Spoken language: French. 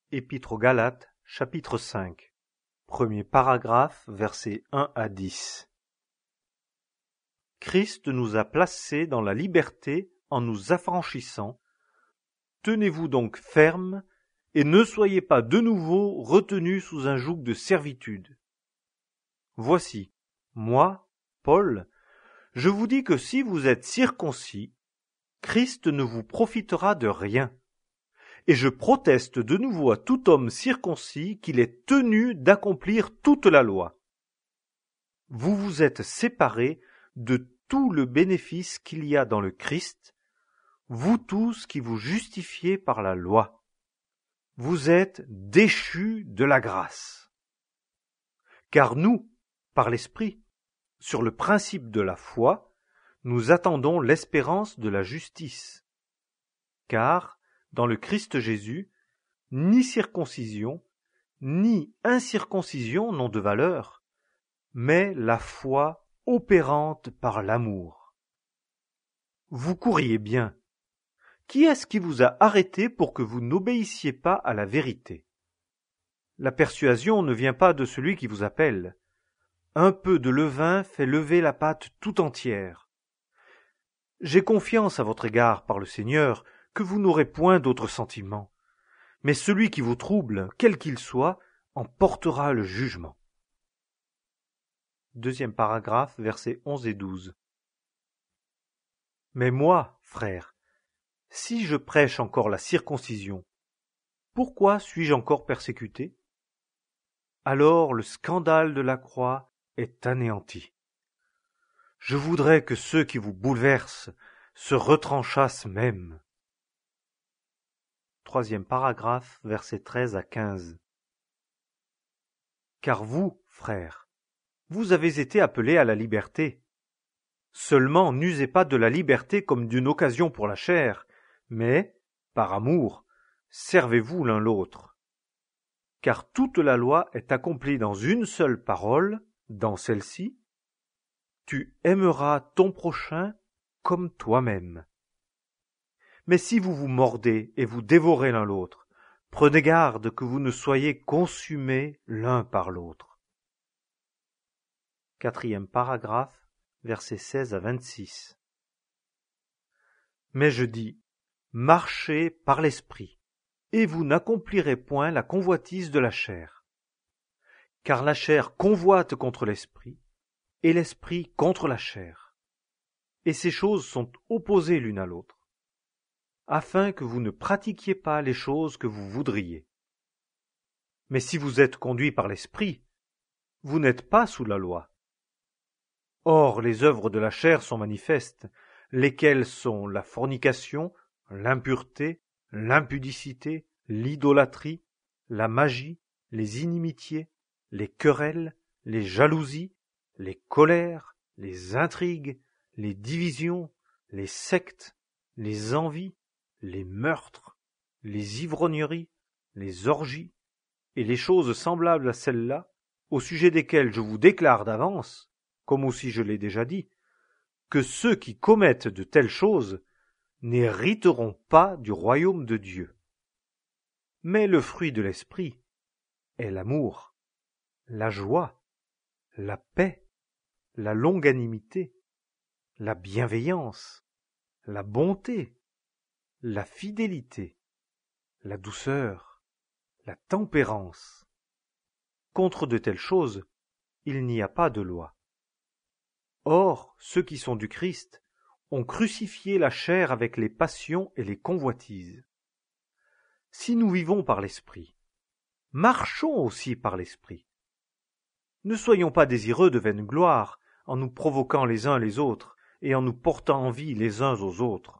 Épître aux Galates, chapitre 5. Premier paragraphe, versets 1 à 10. Christ nous a placés dans la liberté en nous affranchissant. Tenez-vous donc fermes et ne soyez pas de nouveau retenus sous un joug de servitude. Voici, moi, Paul, je vous dis que si vous êtes circoncis, Christ ne vous profitera de rien. Et je proteste de nouveau à tout homme circoncis qu'il est tenu d'accomplir toute la loi. Vous vous êtes séparés de tout le bénéfice qu'il y a dans le Christ, vous tous qui vous justifiez par la loi. Vous êtes déchus de la grâce. Car nous, par l'Esprit, sur le principe de la foi, nous attendons l'espérance de la justice. Car, dans le Christ Jésus, ni circoncision, ni incirconcision n'ont de valeur, mais la foi opérante par l'amour. Vous couriez bien. Qui est-ce qui vous a arrêté pour que vous n'obéissiez pas à la vérité? La persuasion ne vient pas de celui qui vous appelle. Un peu de levain fait lever la pâte tout entière. J'ai confiance à votre égard par le Seigneur que vous n'aurez point d'autres sentiments. Mais celui qui vous trouble, quel qu'il soit, en portera le jugement. Deuxième paragraphe, versets 11 et 12. Mais moi, frère, si je prêche encore la circoncision, pourquoi suis-je encore persécuté? Alors le scandale de la croix est anéanti. Je voudrais que ceux qui vous bouleversent se retranchassent même. Troisième paragraphe, versets 13 à 15. Car vous, frères, vous avez été appelés à la liberté. Seulement n'usez pas de la liberté comme d'une occasion pour la chair, mais, par amour, servez-vous l'un l'autre. Car toute la loi est accomplie dans une seule parole, dans celle-ci, tu aimeras ton prochain comme toi-même. Mais si vous vous mordez et vous dévorez l'un l'autre, prenez garde que vous ne soyez consumés l'un par l'autre. Quatrième paragraphe, versets 16 à 26. Mais je dis, marchez par l'esprit, et vous n'accomplirez point la convoitise de la chair. Car la chair convoite contre l'esprit, et l'esprit contre la chair. Et ces choses sont opposées l'une à l'autre, afin que vous ne pratiquiez pas les choses que vous voudriez. Mais si vous êtes conduits par l'esprit, vous n'êtes pas sous la loi. Or les œuvres de la chair sont manifestes, lesquelles sont la fornication, l'impureté, l'impudicité, l'idolâtrie, la magie, les inimitiés, les querelles, les jalousies, les colères, les intrigues, les divisions, les sectes, les envies, les meurtres, les ivrogneries, les orgies, et les choses semblables à celles-là, au sujet desquelles je vous déclare d'avance, comme aussi je l'ai déjà dit, que ceux qui commettent de telles choses n'hériteront pas du royaume de Dieu. Mais le fruit de l'esprit est l'amour, la joie, la paix, la longanimité, la bienveillance, la bonté, la fidélité, la douceur, la tempérance. Contre de telles choses, il n'y a pas de loi. Or, ceux qui sont du Christ ont crucifié la chair avec les passions et les convoitises. Si nous vivons par l'Esprit, marchons aussi par l'Esprit. Ne soyons pas désireux de vaine gloire en nous provoquant les uns les autres et en nous portant envie les uns aux autres.